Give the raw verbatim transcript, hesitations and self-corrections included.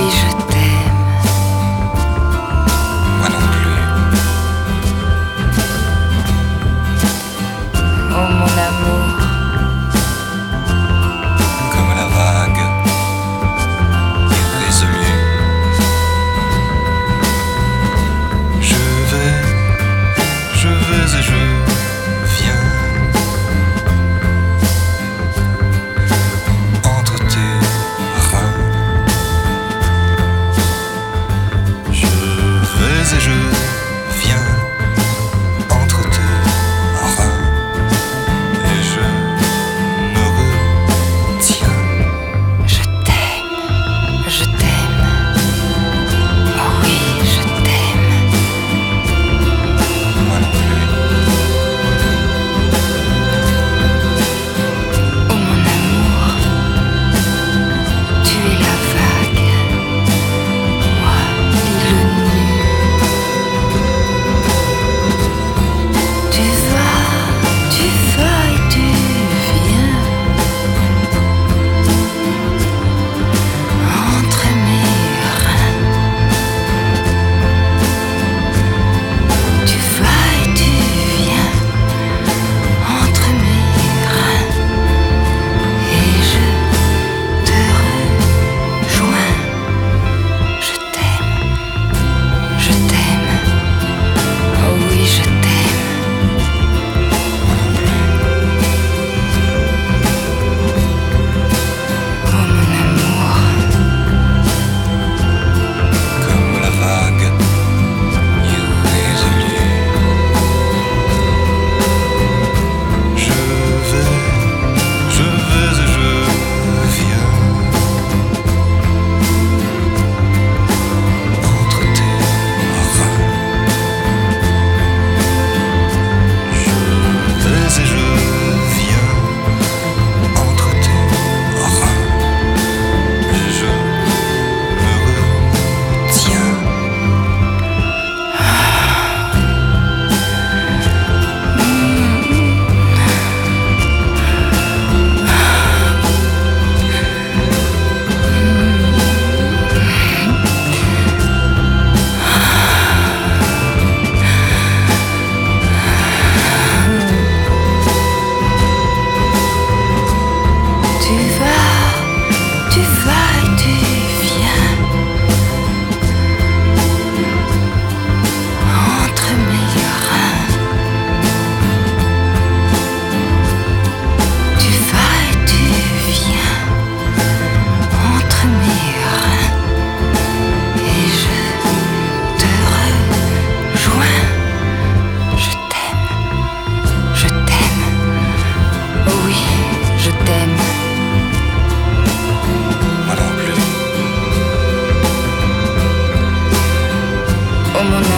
je t'aime. Moi non plus. Oh mon amour, Comme la vague, irrésolue. Je vais, je vais et je viens. Entre tes reins. Je vais et je viens. Entre tes reins. Et je me retiens. je t'aime, je t'aime. Oh oui, je t'aime. Moi non plus. Oh mon amour, tu es la vague, moi l'île nue. Tu vas, tu vas et tu viens entre mes reins. Tu vas et tu viens entre mes reins. Et je te rejoins. Je t'aime, je t'aime. Oh oui, je t'aime. Oh mon amour, Comme la vague, irrésolue. Je vais, je vais et je viens. Entre tes reins. Je vais et je viens. Entre tes reins. Et je me retiens. tu vas, tu vas et tu viens entre mes reins. Tu vas et tu viens entre mes reins. Et je te rejoins. Je t'aime, je t'aime. Oh oui, je t'aime. Moi non plus. Oh mon